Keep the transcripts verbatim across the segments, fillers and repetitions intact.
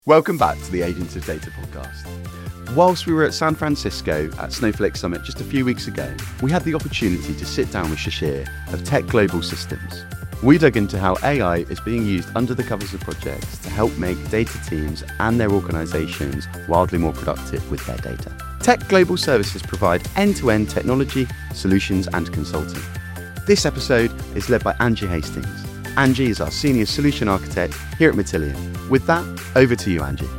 Welcome back to the Agents of Data podcast. Whilst we were at San Francisco at Snowflake Summit just a few weeks ago, we had the opportunity to sit down with Shishir of Tech Global Systems. We dug into how A I is being used under the covers of projects to help make data teams and their organisations wildly more productive with their data. Tech Global Services provide end-to-end technology, solutions and consulting. This episode is led by Angie Hastings. Angie is our Senior Solution Architect here at Matillion. With that, over to you, Angie.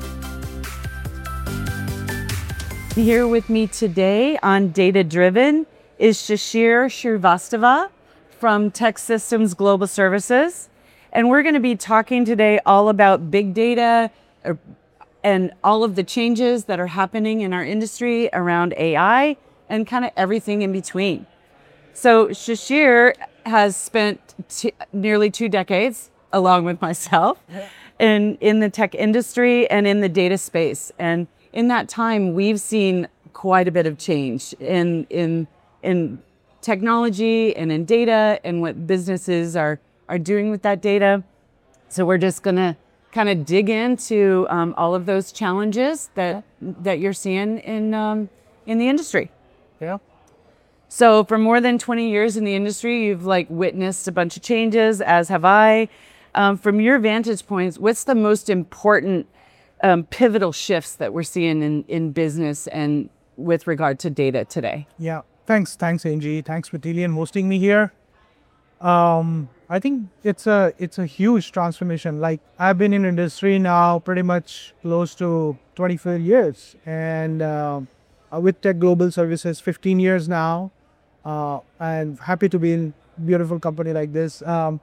Here with me today on Data Driven is Shishir Shrivastava from Tech Systems Global Services. And we're going to be talking today all about big data and all of the changes that are happening in our industry around A I and kind of everything in between. So Shishir has spent t- nearly two decades, along with myself, in, in the tech industry and in the data space. And in that time, we've seen quite a bit of change in in in technology and in data and what businesses are, are doing with that data. So we're just going to kind of dig into um, all of those challenges that that you're seeing in um, in the industry. Yeah. So for more than twenty years in the industry, you've like witnessed a bunch of changes, as have I. Um, from your vantage points, what's the most important um, pivotal shifts that we're seeing in, in business and with regard to data today? Yeah. Thanks. Thanks, Angie. Thanks, Matillion, hosting me here. Um, I think it's a it's a huge transformation. Like I've been in industry now pretty much close to twenty-four years, and uh, with Tech Global Services, fifteen years now. Uh, and happy to be in a beautiful company like this. Um,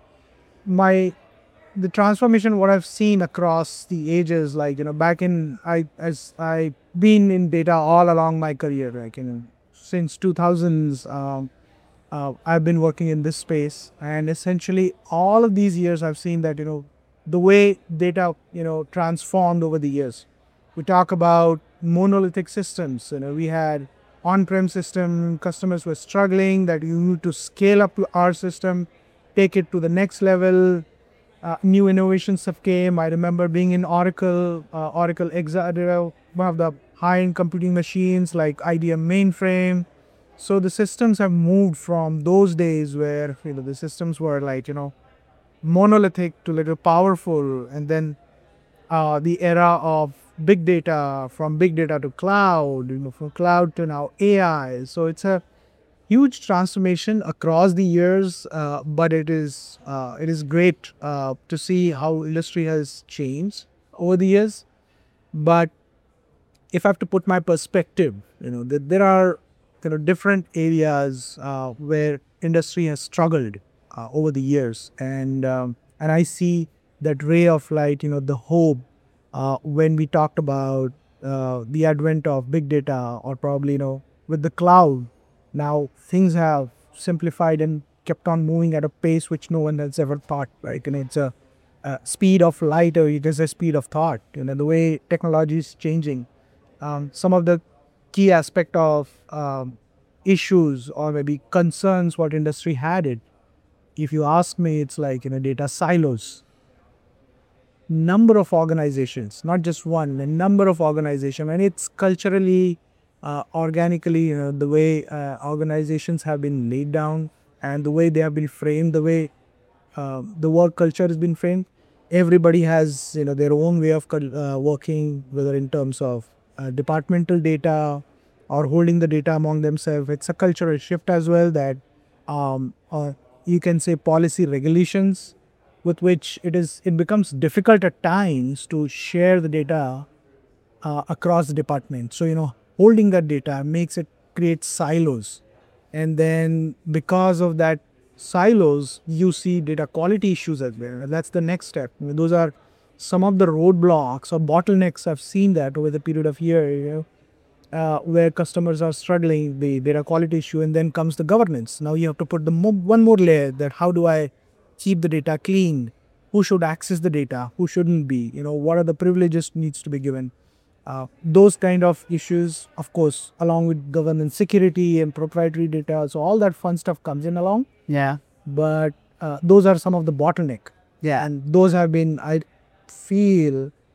my, the transformation, what I've seen across the ages, like, you know, back in, I, as I've been in data all along my career, like, you know, since two thousands, um, uh, I've been working in this space, and essentially all of these years I've seen that, you know, the way data, you know, transformed over the years. We talk about monolithic systems, you know, we had on-prem system, customers were struggling, that you need to scale up to our system, take it to the next level. Uh, new innovations have came. I remember being in Oracle, uh, Oracle Exadata, one of the high-end computing machines like I B M mainframe. So the systems have moved from those days where, you know, the systems were like, you know, monolithic to little powerful, and then uh, the era of big data, from big data to cloud, you know, from cloud to now A I. So it's a huge transformation across the years, uh, but it is uh, it is great uh, to see how industry has changed over the years. But if I have to put my perspective, you know, that there are you know different areas uh, where industry has struggled uh, over the years, and um, and I see that ray of light, you know, the hope. Uh, when we talked about uh, the advent of big data, or probably, you know, with the cloud, now things have simplified and kept on moving at a pace which no one has ever thought, right? And it's a, a speed of light, or it is a speed of thought. You know, the way technology is changing. Um, some of the key aspect of um, issues or maybe concerns what industry had it, if you ask me, it's like, you know, data silos. Number of organizations, not just one, a number of organizations, and it's culturally, uh, organically, you know, the way uh, organizations have been laid down and the way they have been framed, the way uh, the work culture has been framed. Everybody has, you know, their own way of uh, working, whether in terms of uh, departmental data or holding the data among themselves. It's a cultural shift as well, that um, uh, you can say policy regulations, with which it is it becomes difficult at times to share the data uh, across the department. So, you know, holding that data makes it create silos, and then because of that silos, you see data quality issues as well. And that's the next step. I mean, those are some of the roadblocks or bottlenecks. I've seen that over the period of year, you know, uh, where customers are struggling, the data quality issue, and then comes the governance. Now you have to put the mo- one more layer, that how do I keep the data clean? Who should access the data? Who shouldn't be? You know, what are the privileges needs to be given? Uh, those kind of issues, of course, along with governance, security, and proprietary data. So all that fun stuff comes in along. Yeah. But uh, those are some of the bottleneck. Yeah. And those have been, I feel,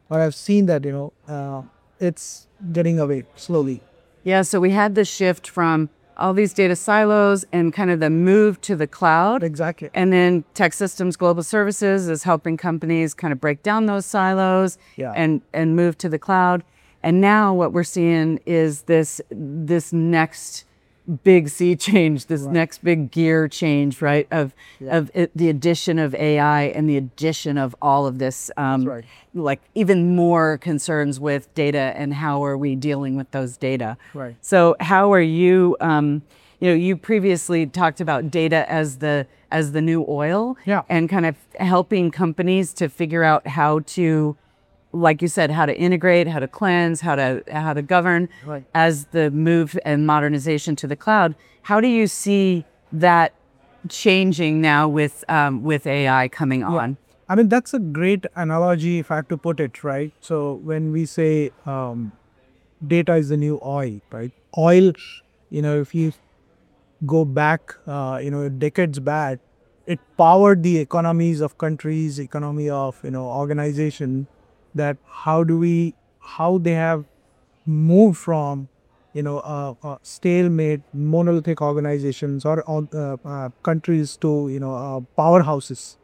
or I've seen that, you know, uh, it's getting away slowly. Yeah, so we had the shift from all these data silos and kind of the move to the cloud. Exactly. And then Tech Systems Global Services is helping companies kind of break down those silos Yeah. and, and move to the cloud. And now what we're seeing is this this next big sea change, this Right. next big gear change, right? Of Yeah. of it, the addition of A I and the addition of all of this, um, right. like even more concerns with data and how are we dealing with those data. Right. So how are you? Um, you know, you previously talked about data as the as the new oil, Yeah. and kind of helping companies to figure out how to, like you said, how to integrate, how to cleanse, how to how to govern Right. as the move and modernization to the cloud. How do you see that changing now with um, with A I coming on? I mean, that's a great analogy if I have to put it, right? So when we say um, data is the new oil, right? Oil, you know, if you go back, uh, you know, decades back, it powered the economies of countries, economy of, you know, organization, that how do we, how they have moved from, you know, uh, uh, stalemate, monolithic organizations or uh, uh, countries to, you know, uh, powerhouses.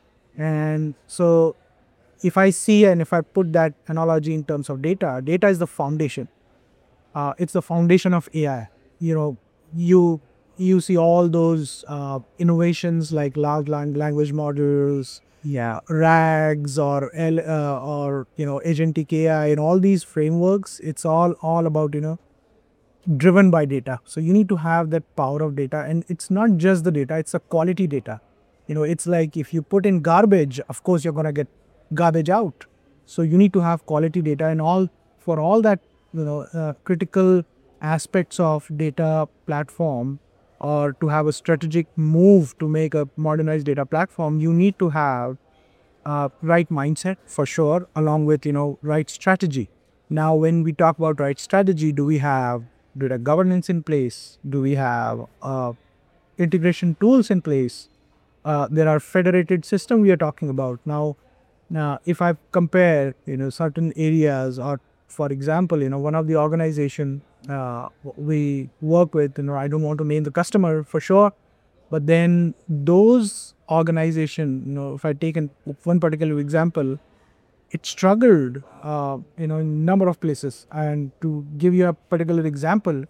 And so if I see and if I put that analogy in terms of data, data is the foundation. Uh, it's the foundation of A I. You know, you you see all those uh, innovations like large lang- language models, yeah, RAGs or L, uh, or you know agentic A I and all these frameworks. It's all all about you know driven by data. So you need to have that power of data, and it's not just the data; it's a quality data. You know, it's like if you put in garbage, of course you're gonna get garbage out. So you need to have quality data, and all for all that you know uh, critical aspects of data platform, or to have a strategic move to make a modernized data platform, you need to have uh, right mindset for sure, along with you know right strategy. Now, when we talk about right strategy, do we have data governance in place? Do we have uh, integration tools in place? Uh, there are federated system we are talking about now. Now, if I compare, you know, certain areas, or for example, you know, one of the organization uh, we work with, you know, I don't want to name the customer for sure, but then those organization, you know, if I take an, one particular example, it struggled, uh, you know, in number of places. And to give you a particular example,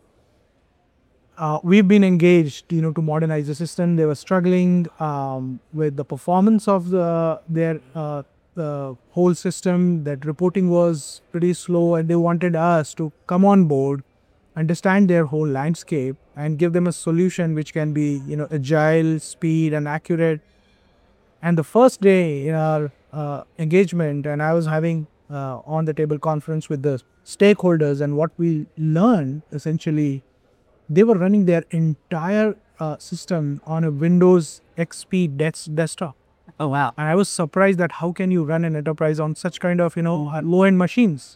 uh, we've been engaged, you know, to modernize the system. They were struggling um, with the performance of the their uh, the whole system. That reporting was pretty slow, and they wanted us to come on board, understand their whole landscape, and give them a solution which can be, you know, agile, speed, and accurate. And the first day in our uh, engagement, and I was having uh, on the table conference with the stakeholders, and what we learned essentially, they were running their entire uh, system on a Windows X P des- desktop. Oh wow! And I was surprised that how can you run an enterprise on such kind of you know uh, low-end machines.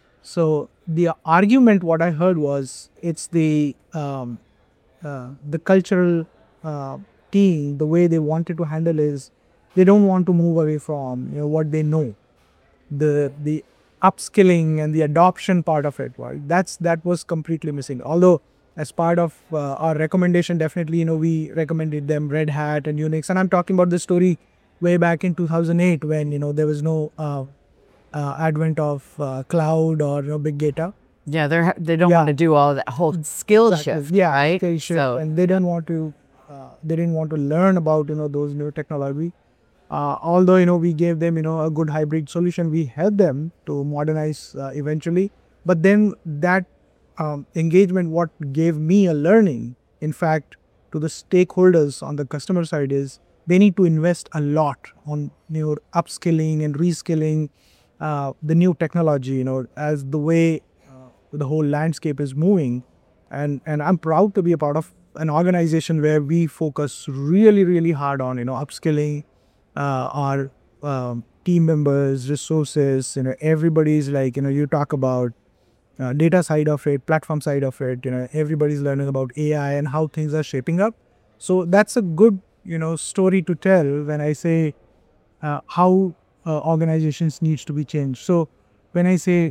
So the argument what I heard was it's the um, uh, the cultural uh, team, the way they wanted to handle is they don't want to move away from you know what they know, the the upskilling and the adoption part of it. Right, that's that was completely missing. Although as part of uh, our recommendation, definitely you know we recommended them Red Hat and Unix, and I'm talking about the story way back in two thousand eight when you know there was no uh, uh, advent of uh, cloud or you know, big data. Yeah, they're they don't Yeah. want to do all that whole skill Exactly. shift, Yeah, right? skill shift, So and they didn't want to. Uh, they didn't want to learn about you know those new technology. Uh, although you know we gave them you know a good hybrid solution, we helped them to modernize uh, eventually. But then that um, engagement, what gave me a learning, in fact, to the stakeholders on the customer side is they need to invest a lot on new upskilling and reskilling uh, the new technology. You know, as the way uh, the whole landscape is moving, and and I'm proud to be a part of an organization where we focus really really hard on you know upskilling uh, our um, team members, resources. You know, everybody's like you know you talk about uh, data side of it, platform side of it. You know, everybody's learning about A I and how things are shaping up. So that's a good you know story to tell when I say uh, how uh, organizations needs to be changed. So when I say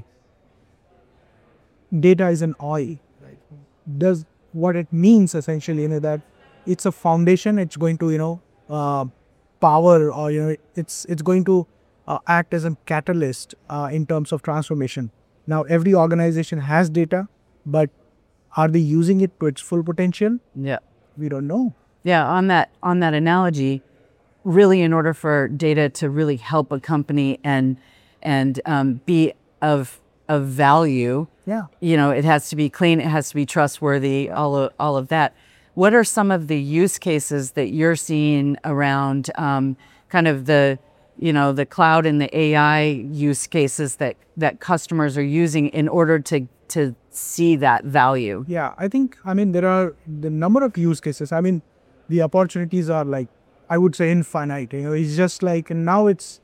data is an oil, right, does what it means essentially, you know, that it's a foundation. It's going to, you know, uh, power, or you know, it's it's going to uh, act as a catalyst uh, in terms of transformation. Now, every organization has data, but are they using it to its full potential? Yeah. We don't know. Yeah, on that on that analogy, really, in order for data to really help a company and and um, be of of value, Yeah. you know, it has to be clean, it has to be trustworthy, all of all of that. What are some of the use cases that you're seeing around um, kind of the, you know, the cloud and the A I use cases that that customers are using in order to to see that value? Yeah, I think, I mean, there are the number of use cases. I mean, the opportunities are like, I would say, infinite. You know, it's just like, and now it's,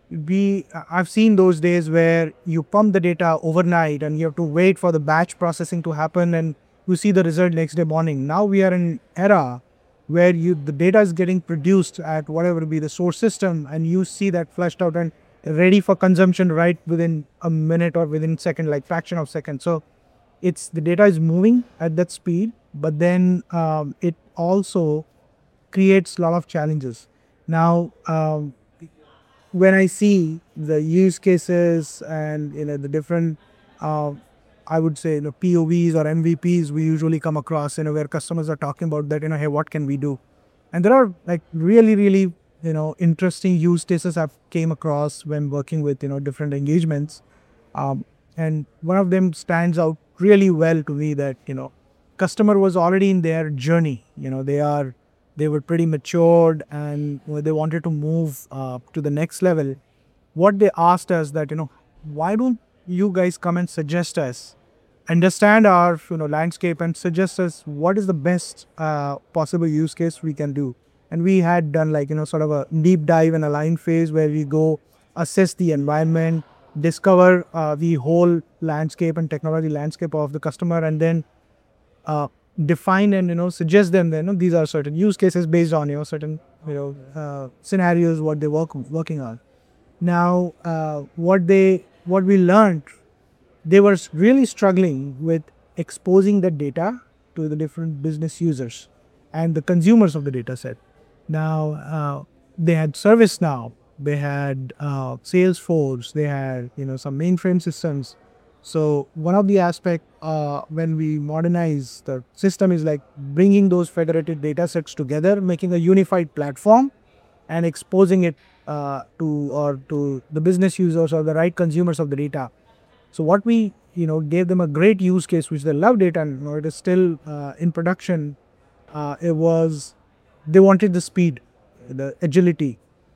we, I've seen those days where you pump the data overnight and you have to wait for the batch processing to happen and you see the result next day morning. Now we are in an era where you, the data is getting produced at whatever be the source system, and you see that flushed out and ready for consumption right within a minute or within second, like fraction of second. So it's, the data is moving at that speed, but then um, it also creates a lot of challenges. Now, um, when I see the use cases and, you know, the different, uh, I would say, you know, P O Vs or M V Ps we usually come across, you know, where customers are talking about that, you know, hey, what can we do? And there are like really, really, you know, interesting use cases I've came across when working with, you know, different engagements. Um, and one of them stands out really well to me, that, you know, customer was already in their journey. You know, they are, they were pretty matured, and they wanted to move uh, to the next level. What they asked us that, you know, why don't you guys come and suggest us, understand our, you know, landscape and suggest us what is the best uh, possible use case we can do. And we had done like, you know, sort of a deep dive and align phase where we go assess the environment, discover uh, the whole landscape and technology landscape of the customer, and then uh, define and, you know, suggest them that, you know, these are certain use cases based on, you know, certain, you know, uh, scenarios what they work working on. Now, uh, what they what we learned, they were really struggling with exposing the data to the different business users and the consumers of the data set. Now, uh, they had ServiceNow, they had uh, Salesforce, they had, you know, some mainframe systems. So one of the aspect uh, when we modernize the system is like bringing those federated data sets together, making a unified platform and exposing it uh, to or to the business users or the right consumers of the data. So what we, you know, gave them a great use case, which they loved it, and, you know, it is still uh, in production. Uh, it was, they wanted the speed, the agility.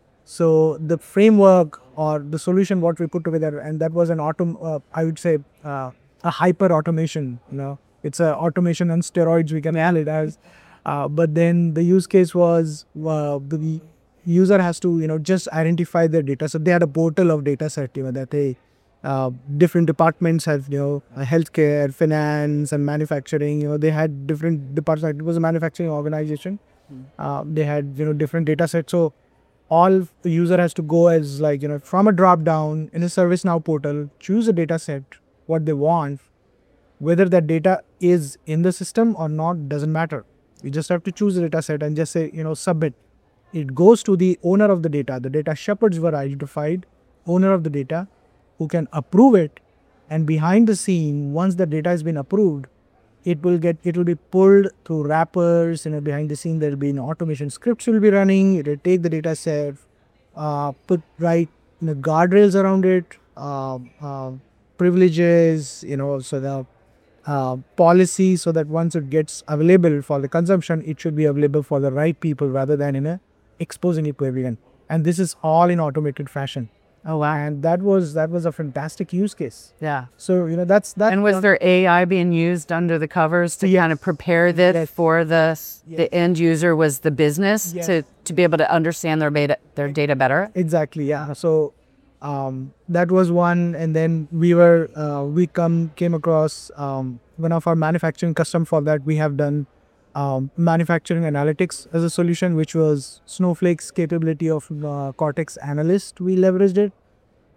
So the framework or the solution what we put together, and that was an autom, uh, I would say, uh, a hyper automation. You know, it's a automation on steroids, we can call it as. Uh, but then the use case was uh, the user has to, you know, just identify their data. So they had a portal of data set, you know, that they uh, different departments have, you know, healthcare, finance, and manufacturing. You know, they had different departments. It was a manufacturing organization. Uh, they had, you know, different data sets. So all the user has to go as like, you know, from a drop down in a ServiceNow portal, choose a data set, what they want, whether that data is in the system or not, doesn't matter. You just have to choose the data set and just say, you know, submit. It goes to the owner of the data. The data shepherds were identified, owner of the data, who can approve it. And behind the scene, once the data has been approved, it will get, it will be pulled through wrappers, you know, behind the scene there will be an automation scripts will be running. It will take the data set, uh, put right, you know, guardrails around it, uh, uh, privileges, you know, so the uh, policy, so that once it gets available for the consumption, it should be available for the right people rather than in a exposing it to everyone. And this is all in automated fashion. Oh wow! And that was that was a fantastic use case. Yeah. So, you know, that's that. And was there A I being used under the covers to Yes. kind of prepare this Yes. for the Yes. the end user? Was the business Yes. to to be able to understand their data their data better? Exactly, yeah. So um, that was one, and then we were uh, we come came across um, one of our manufacturing custom for that. We have done um, manufacturing analytics as a solution, which was Snowflake's capability of uh, Cortex Analyst. We leveraged it.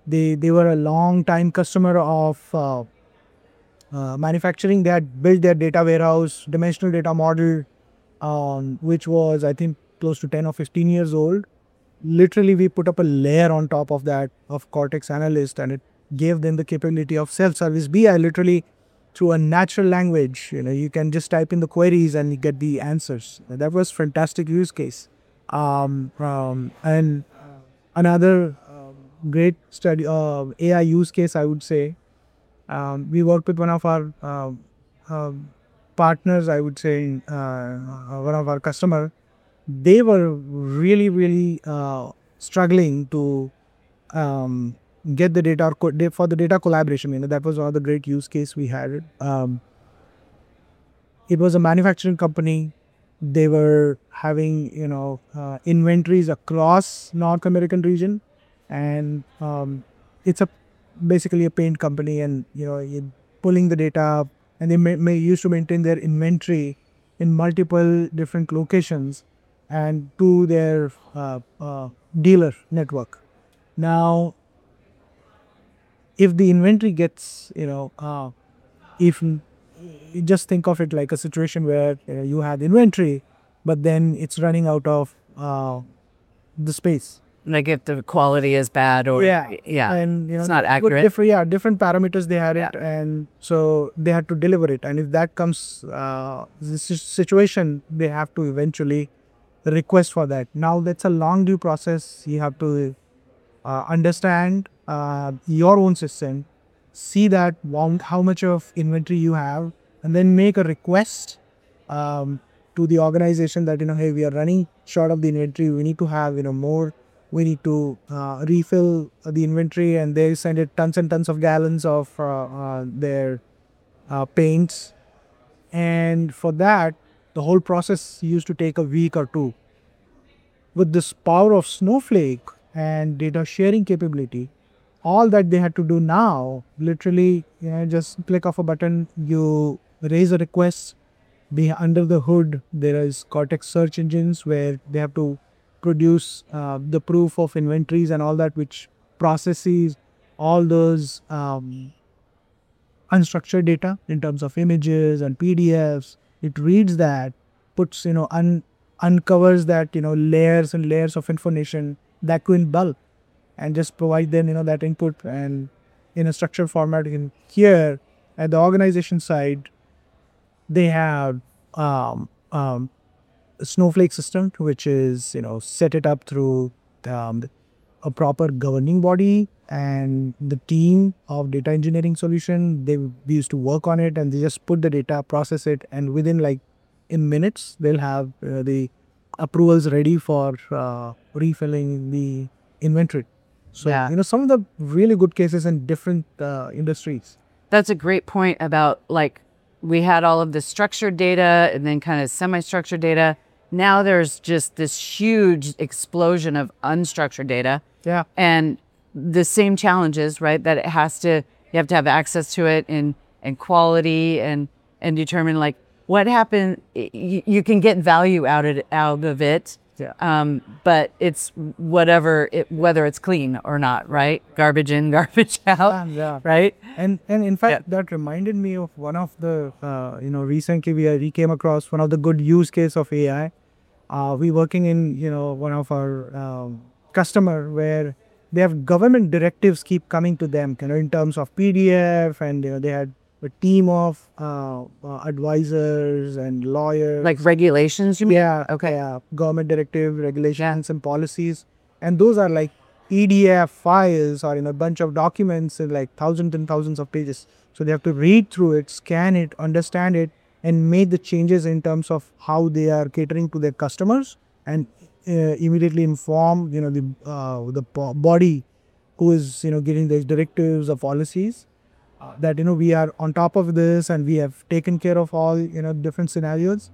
They they were a long time customer of uh, uh, manufacturing. They had built their data warehouse, dimensional data model, um, which was I think close to ten or fifteen years old. Literally, we put up a layer on top of that of Cortex Analyst, and it gave them the capability of self-service B I. Literally, through a natural language, you know, you can just type in the queries and you get the answers. That was fantastic use case. Um, um, and another um, great study, uh, A I use case, I would say. Um, we worked with one of our uh, uh, partners, I would say, uh, one of our customer. They were really, really uh, struggling to um, get the data co- for the data collaboration. You know, that was one of the great use case we had. Um, it was a manufacturing company. They were having, you know, uh, inventories across North American region, and um, it's a basically a paint company, and you know, you pulling the data up, and they may, may used to maintain their inventory in multiple different locations and to their uh, uh, dealer network. Now, if the inventory gets, you know, uh, if you just think of it like a situation where uh, you had inventory, but then it's running out of uh, the space. Like if the quality is bad or Yeah, yeah, and you know, it's not with accurate. Different, yeah, different parameters they had it, Yeah. and so they had to deliver it. And if that comes, uh, this situation, they have to eventually request for that. Now that's a long due process. You have to uh, understand uh, your own system, see that wow, how much of inventory you have, and then make a request um, to the organization that, you know, hey, we are running short of the inventory. We need to have, you know, more. We need to uh, refill the inventory, and they send it tons and tons of gallons of uh, uh, their uh, paints. And for that, the whole process used to take a week or two. With this power of Snowflake and data sharing capability, all that they had to do now, literally, you know, just click of a button, you raise a request. Be under the hood, there is Cortex search engines where they have to produce uh, the proof of inventories and all that, which processes all those um, unstructured data in terms of images and P D Fs. It reads that, puts, you know, un- uncovers that, you know, layers and layers of information that go in bulk, and just provide them, you know, that input and in a structured format. In here at the organization side, they have um, um, a Snowflake system, which is, you know, set it up through um, a proper governing body, and the team of data engineering solution, they we used to work on it, and they just put the data, process it, and within like in minutes, they'll have uh, the approvals ready for uh, refilling the inventory. So, Yeah. you know, some of the really good cases in different uh, industries. That's a great point about, like, we had all of the structured data and then kind of semi-structured data. Now there's just this huge explosion of unstructured data. Yeah. And the same challenges, right? That it has to, you have to have access to it and, and quality and, and determine like what happened. You, you can get value out of it, out of it. Yeah. Um, but it's whatever, it, whether it's clean or not, right? Garbage in, garbage out, And, yeah. right? And and in fact, Yeah. that reminded me of one of the, uh, you know, recently we, uh, we came across one of the good use case of A I. Uh, we working in, you know, one of our um, customer where they have government directives keep coming to them, you know, in terms of P D F, and, you know, they had a team of uh, uh, advisors and lawyers. Like regulations, you mean? Yeah. Okay. Yeah. Government directive, regulations, and policies. And those are like E D F files or in a bunch of documents in like thousands and thousands of pages. So they have to read through it, scan it, understand it, and make the changes in terms of how they are catering to their customers, and uh, immediately inform, you know, the uh, the po- body who is, you know, getting these directives or policies. Uh, that, you know, we are on top of this and we have taken care of all, you know, different scenarios.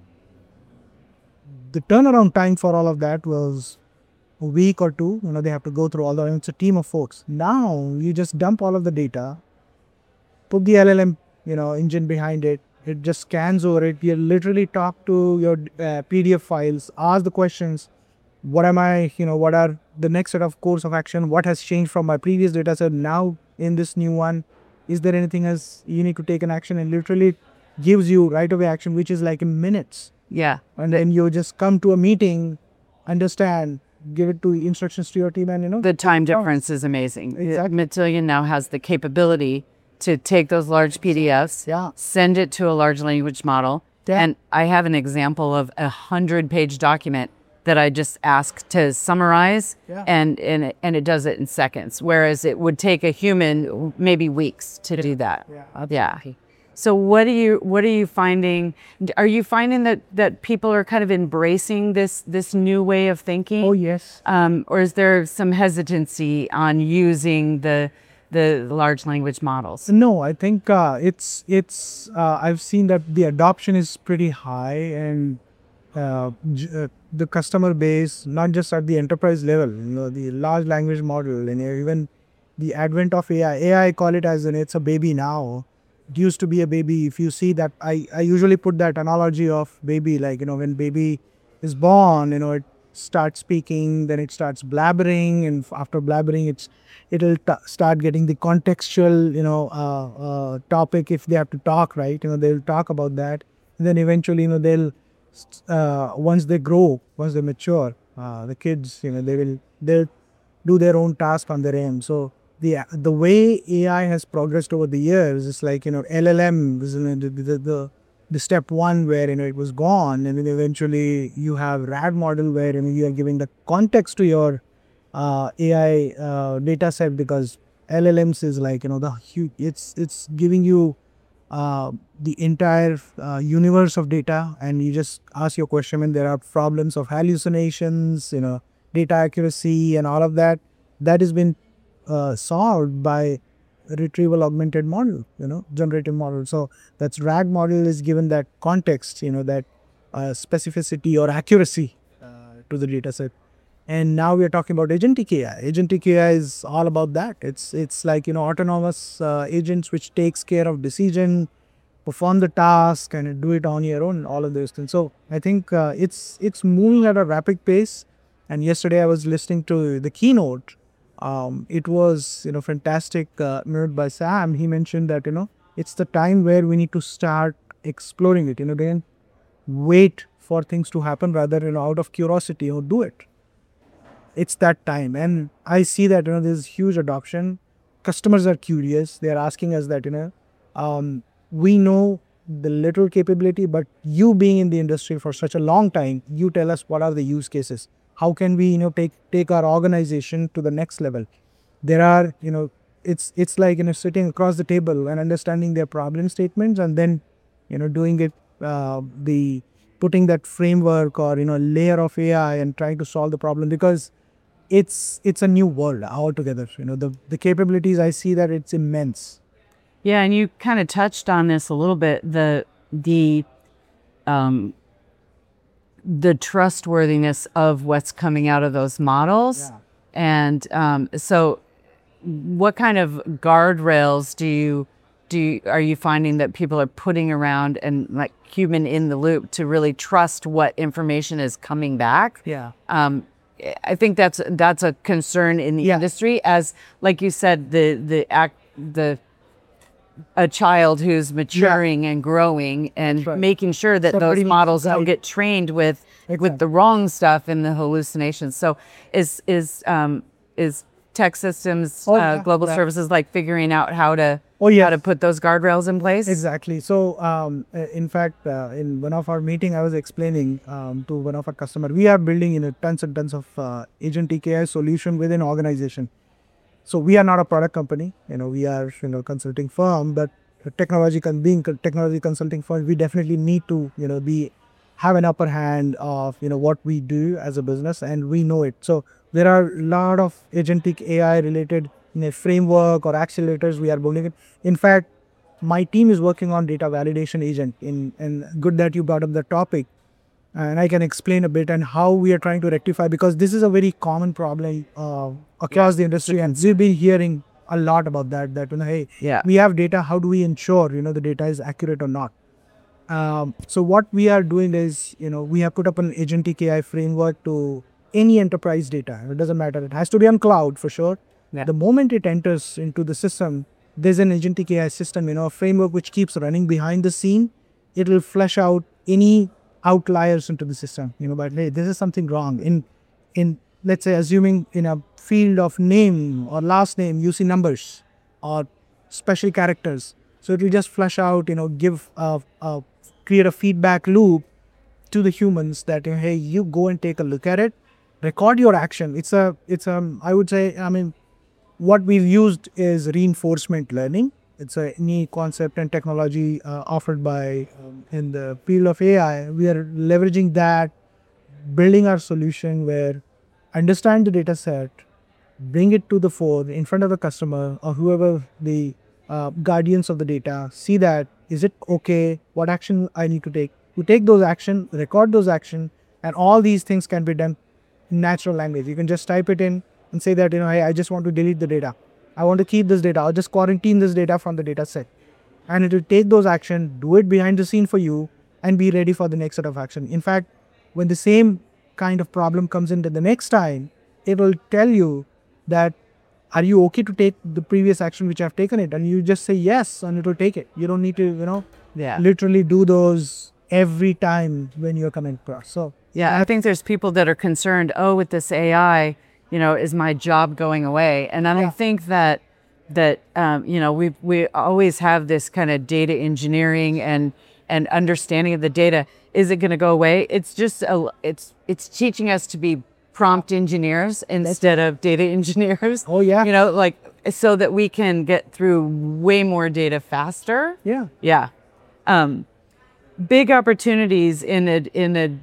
The turnaround time for all of that was a week or two. You know, they have to go through all the, it's a team of folks. Now you just dump all of the data, put the L L M, you know, engine behind it. It just scans over it. You literally talk to your uh, P D F files, ask the questions. what am I, you know, what are the next set of course of action? What has changed from my previous data set now in this new one? Is there anything else you need to take an action? And literally gives you right away action, which is like in minutes. Yeah. And then you just come to a meeting, understand, give it to instructions to your team, and you know The time difference is amazing. Exactly. Matillion now has the capability to take those large P D Fs, Yeah. send it to a large language model. Yeah. And I have an example of a hundred page document that I just ask to summarize, Yeah. and, and, it, and it does it in seconds. Whereas it would take a human maybe weeks to do that. Yeah, Yeah. So what are you what are you finding? Are you finding that, that people are kind of embracing this this new way of thinking? Oh, yes. Um, or is there some hesitancy on using the the large language models? No, I think uh, it's it's. Uh, I've seen that the adoption is pretty high, and uh, j- uh, the customer base, not just at the enterprise level, you know, the large language model, and even the advent of A I. A I, I call it as an it's a baby now. It used to be a baby. If you see that, I I usually put that analogy of baby, like you know, when baby is born, you know, it starts speaking, then it starts blabbering, and f- after blabbering, it's it'll t- start getting the contextual, you know, uh, uh, topic if they have to talk, right? You know, they'll talk about that, and then eventually, you know, they'll uh, once they grow, once they mature, uh, the kids, you know, they will they'll do their own task on their own. So the the way A I has progressed over the years, it's like you know L L M was the the, the, the the step one where you know it was gone, and then eventually you have RAG model where you know you are giving the context to your uh, A I uh, data set, because L L Ms is like you know the huge, it's it's giving you uh, the entire uh, universe of data, and you just ask your question and there are problems of hallucinations, you know, data accuracy and all of that. That has been uh, solved by retrieval augmented model, you know, generative model. So that's RAG model is given that context, you know, that uh, specificity or accuracy uh, to the data set. And now we are talking about agentic A I. Agentic A I is all about that. It's it's like you know autonomous uh, agents which takes care of decision, perform the task, and do it on your own. All of those things. So I think uh, it's it's moving at a rapid pace. And yesterday I was listening to the keynote. Um, it was you know fantastic uh, note by Sam. He mentioned that you know it's the time where we need to start exploring it. You know, then wait for things to happen rather you know out of curiosity or do it. It's that time, and I see that you know there's huge adoption. Customers are curious. They are asking us that you know um, we know the little capability, but you being in the industry for such a long time, you tell us what are the use cases. How can we you know take take our organization to the next level? There are you know it's it's like you know sitting across the table and understanding their problem statements, and then you know doing it uh, the putting that framework or you know layer of A I and trying to solve the problem, because it's it's a new world altogether. You know the the capabilities, I see that it's immense. Yeah, and you kind of touched on this a little bit, the the um, the trustworthiness of what's coming out of those models. Yeah. And um, so what kind of guardrails do you do you, are you finding that people are putting around, and like human in the loop, to really trust what information is coming back? Yeah. Um, I think that's that's a concern in the Yeah. industry, as like you said, the the act the a child who's maturing and growing, and right. making sure that So those pretty much models don't right. get trained with with Exactly. the wrong stuff and the hallucinations. So is is um is Tech Systems Oh, uh, yeah, Global yeah. Services like figuring out how to Oh, yes. how to put those guardrails in place? Exactly. So, um, uh, in fact, uh, in one of our meeting, I was explaining um, to one of our customer, we are building you know tons and tons of uh, agentic A I solution within organization. So we are not a product company. You know, we are you know consulting firm, but a technology con- being co- technology consulting firm, we definitely need to you know be have an upper hand of you know what we do as a business, and we know it. So there are a lot of agentic A I related you know, framework or accelerators we are building it. In fact, my team is working on data validation agent. In and good that you brought up the topic, and I can explain a bit and how we are trying to rectify, because this is a very common problem uh, across the industry, and we've been hearing a lot about that. That you know, hey, Yeah. we have data. How do we ensure you know the data is accurate or not? Um, so what we are doing is, you know, we have put up an agentic A I framework to any enterprise data. It doesn't matter. It has to be on cloud for sure. Yeah. The moment it enters into the system, there's an agentic A I system, you know, a framework which keeps running behind the scene. It will flesh out any outliers into the system, you know, but hey, this is something wrong. In, in let's say, assuming in a field of name or last name, you see numbers or special characters. So it will just flush out, you know, give, a, a, create a feedback loop to the humans that, hey, you go and take a look at it, record your action. It's a, it's a, I would say, I mean, what we've used is reinforcement learning. It's a new concept and technology uh, offered by um, in the field of A I. We are leveraging that, building our solution where understand the data set, bring it to the fore in front of the customer or whoever the uh, guardians of the data, see that, is it okay? What action I need to take? You take those action, record those action, and all these things can be done in natural language. You can just type it in and say that, you know, hey, I just want to delete the data. I want to keep this data. I'll just quarantine this data from the data set. And it will take those action, do it behind the scene for you, and be ready for the next set of action. In fact, when the same kind of problem comes into the next time, it will tell you that, are you okay to take the previous action which I've taken it? And you just say yes, and it will take it. You don't need to, you know, Yeah. literally do those every time when you're coming across. So Yeah, I think there's people that are concerned, oh, with this A I, you know, is my job going away? And I don't Yeah. think that, that um, you know, we we always have this kind of data engineering and and understanding of the data. Is it going to go away? It's just, a, it's it's teaching us to be prompt engineers instead of data engineers. Oh, yeah. You know, like, so that we can get through way more data faster. yeah. Yeah. Um, big opportunities in a in a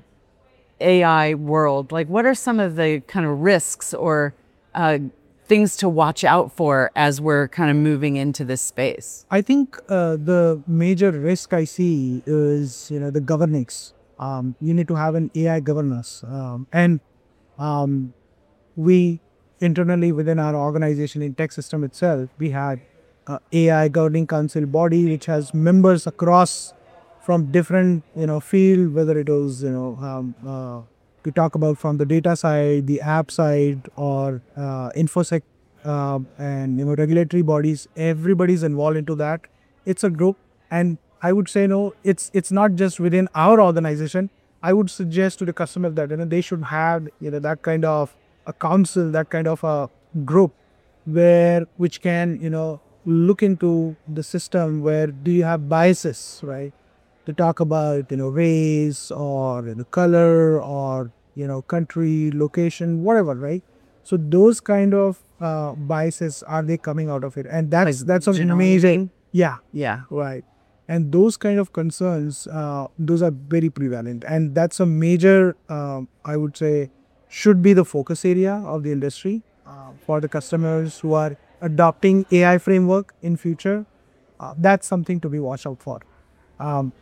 A I world. Like, what are some of the kind of risks or uh, things to watch out for as we're kind of moving into this space? I think uh, the major risk I see is, you know, the governance. Um, you need to have an A I governance. Um, and um, we internally within our organization in tech system itself, we had uh, A I governing council body, which has members across from different, you know, field, whether it was, you know, um, uh, to talk about from the data side, the app side, or uh, infosec uh, and, you know, regulatory bodies. Everybody's involved into that. It's a group, and I would say, no, it's it's not just within our organization. I would suggest to the customer that, you know, they should have, you know, that kind of a council, that kind of a group where which can, you know, look into the system where do you have biases, right? To talk about, you know, race or, you know, color or, you know, country, location, whatever, right? So those kind of uh, biases, are they coming out of it? And that's Like that's genomic? amazing. Yeah, Yeah. right. And those kind of concerns, uh, those are very prevalent, and that's a major, um, I would say, should be the focus area of the industry uh, for the customers who are adopting A I framework in future. Uh, that's something to be watched out for. Um,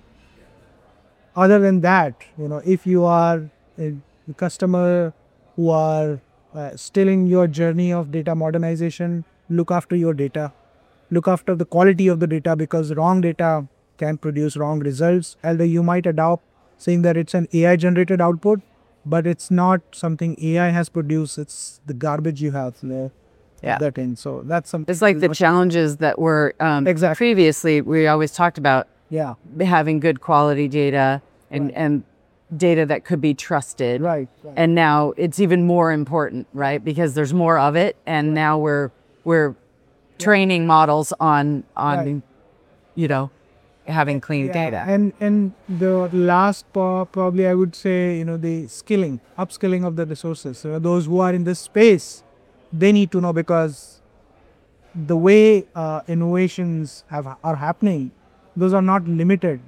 other than that, you know, if you are a customer who are uh, still in your journey of data modernization, look after your data, look after the quality of the data, because wrong data can produce wrong results. Although you might adopt saying that it's an A I generated output, but it's not something A I has produced. It's the garbage you have there. Yeah. That in. So that's something. It's like the challenges that were um, Exactly. previously, we always talked about Yeah. having good quality data and, Right. and data that could be trusted. Right. right. And now it's even more important, right? Because there's more of it, and now we're we're training models on on Right. you know, having clean Yeah, data. And and the last po- probably I would say, you know, the skilling, upskilling of the resources. You know, those who are in this space, they need to know, because the way uh, innovations have are happening, those are not limited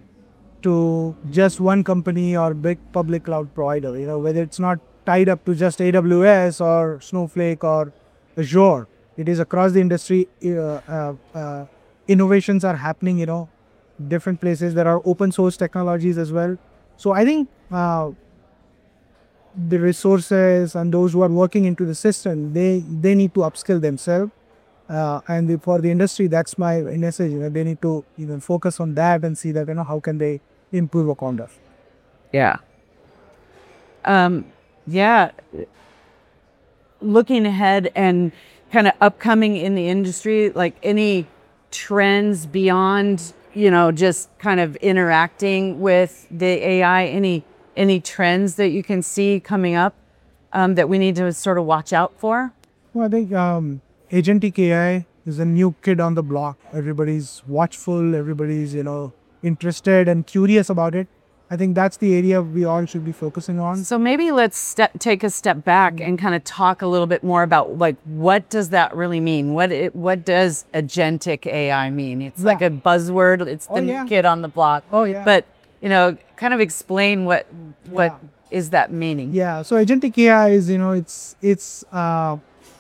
to just one company or big public cloud provider. You know, whether it's not tied up to just A W S or Snowflake or Azure, it is across the industry. Uh, uh, uh, innovations are happening, you know, different places. There are open source technologies as well. So I think uh, the resources and those who are working into the system, they they need to upskill themselves. Uh, and the, for the industry, that's my message. You know, they need to even focus on that and see that, you know, how can they improve upon that. Yeah. Um, yeah. looking ahead and kind of upcoming in the industry, like any trends beyond, you know, just kind of interacting with the A I, any any trends that you can see coming up um, that we need to sort of watch out for? Well, I think um, agentic A I is a new kid on the block. Everybody's watchful, everybody's, you know, interested and curious about it. I think that's the area we all should be focusing on. So maybe let's step, take a step back and kind of talk a little bit more about like what does that really mean? What it, what does agentic A I mean? It's like Yeah. a buzzword. It's the Oh, new yeah. kid on the block. Oh, yeah. But you know, kind of explain what what Yeah. is that meaning? Yeah, so agentic A I is, you know, it's it's uh,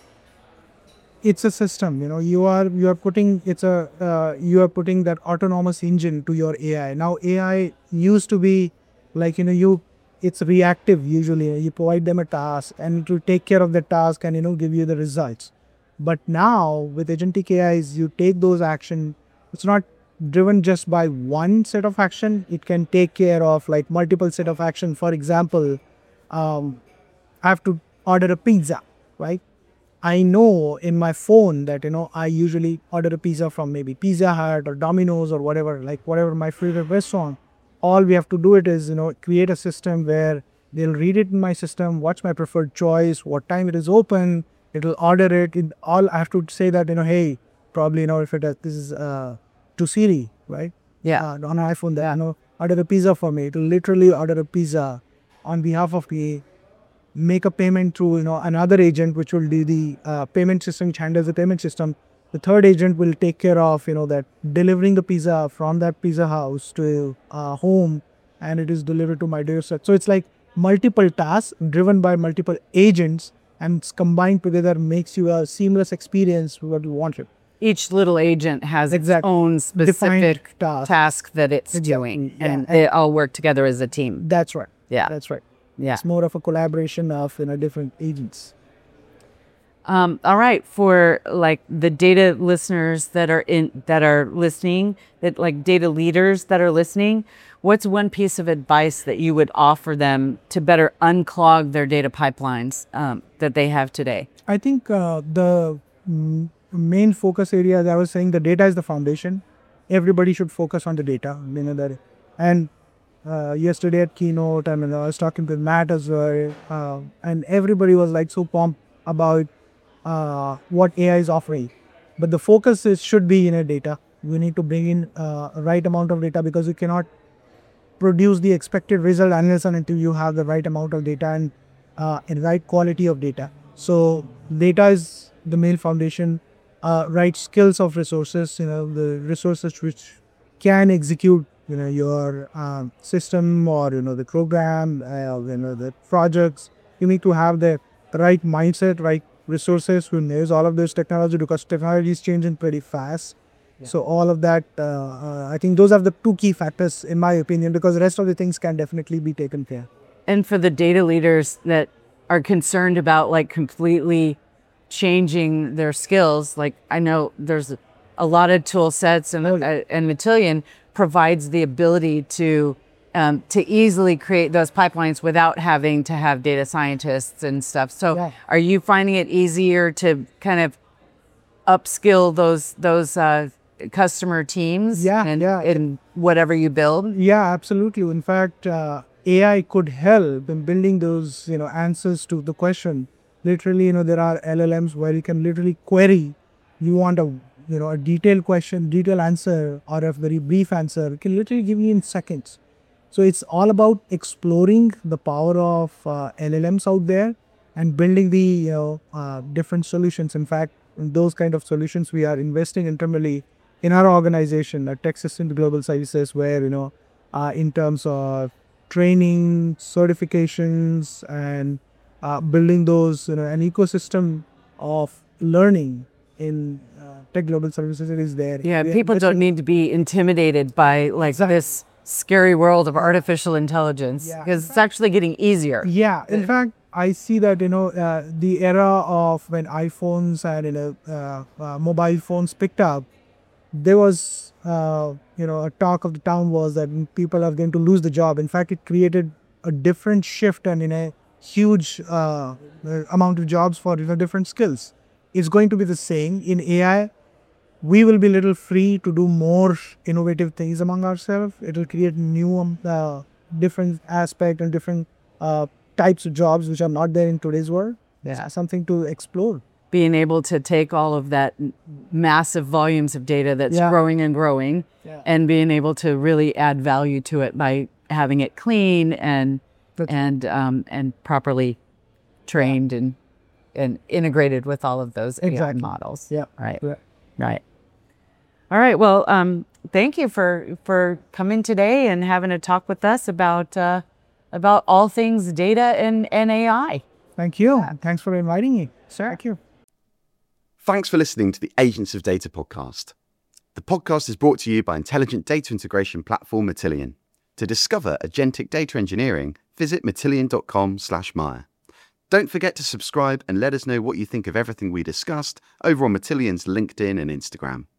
it's a system. You know, you are you are putting it's a uh, you are putting that autonomous engine to your A I. Now A I used to be like, you know, you it's reactive usually. You provide them a task and it will take care of the task and, you know, give you the results. But now with agentic A Is, you take those action. It's not driven just by one set of action. It can take care of like multiple set of action. For example, um, I have to order a pizza, right? I know in my phone that, you know, I usually order a pizza from maybe Pizza Hut or Domino's or whatever, like whatever my favorite restaurant. All we have to do it is, you know, create a system where they'll read it in my system, what's my preferred choice, what time it is open, it'll order it. In all I have to say that, you know, hey, probably, you know, if it has, this is uh, to Siri, right? Yeah. Uh, on an iPhone, that, you know, order a pizza for me. It'll literally order a pizza on behalf of me, make a payment through, you know, another agent which will do the uh, payment system, which handles the payment system. The third agent will take care of, you know, that delivering the pizza from that pizza house to uh, home, and it is delivered to my doorstep. So it's like multiple tasks driven by multiple agents, and it's combined together makes you a seamless experience what you want it. Each little agent has Exactly. its own specific Defined task. task that it's Exactly. doing, Yeah. and they all work together as a team. That's right. Yeah. That's right. Yeah. It's more of a collaboration of, you know, different agents. Um, all right, for like the data listeners that are in that are listening, that like data leaders that are listening, what's one piece of advice that you would offer them to better unclog their data pipelines um, that they have today? I think uh, the mm, main focus area, as I was saying, the data is the foundation. Everybody should focus on the data. You know that, and uh, yesterday at keynote, I mean, I was talking with Matt as well, uh, and everybody was like so pumped about uh, what A I is offering. But the focus is should be in a data. We need to bring in uh, a right amount of data because you cannot produce the expected result unless and until you have the right amount of data and uh, and right quality of data. So data is the main foundation. Uh, right skills of resources, you know, the resources which can execute, you know, your um, system or, you know, the program, uh, you know, the projects. You need to have the right mindset, right resources who knows all of this technology because technology is changing pretty fast. So all of that, uh, uh, I think those are the two key factors in my opinion, because the rest of the things can definitely be taken care. And for the data leaders that are concerned about like completely changing their skills, like I know there's a lot of tool sets and, Oh, uh, and Matillion provides the ability to um, to easily create those pipelines without having to have data scientists and stuff. So Yeah. are you finding it easier to kind of upskill those those uh, customer teams Yeah, and yeah. in whatever you build? Yeah, absolutely. In fact, uh, A I could help in building those, you know, answers to the question. Literally, you know, there are L L Ms where you can literally query. You want a, you know, a detailed question, detailed answer, or a very brief answer. It can literally give you in seconds. So it's all about exploring the power of uh, L L Ms out there and building the, you know, uh, different solutions. In fact, in those kind of solutions, we are investing internally in our organization, at Tech Systems Global Services, where, you know, uh, in terms of training, certifications, and uh, building those, you know, an ecosystem of learning in uh, Tech Global Services, it is there. Yeah, We are people don't investing- need to be intimidated by like Exactly. this scary world of artificial intelligence Yeah. because it's actually getting easier. Yeah, in fact, I see that, you know, uh, the era of when iPhones and, you know, uh, uh, mobile phones picked up, there was, uh, you know, a talk of the town was that people are going to lose the job. In fact, it created a different shift and, you know, huge uh, amount of jobs for you know different skills. It's going to be the same in A I. We will be a little free to do more innovative things among ourselves. It will create new um, uh, different aspect and different uh, types of jobs which are not there in today's world. Yeah. Something to explore. Being able to take all of that m- massive volumes of data that's Yeah. growing and growing Yeah. and being able to really add value to it by having it clean and That's- and um, and properly trained and and integrated with all of those A I Exactly. models. Yeah. Right. Yeah. Right. All right. Well, um, thank you for for coming today and having a talk with us about uh, about all things data and, and A I. Thank you. Thanks for inviting me. Sure. Thank you. Thanks for listening to the Agents of Data podcast. The podcast is brought to you by intelligent data integration platform Matillion. To discover agentic data engineering, visit matillion.com slash Maya. Don't forget to subscribe and let us know what you think of everything we discussed over on Matillion's LinkedIn and Instagram.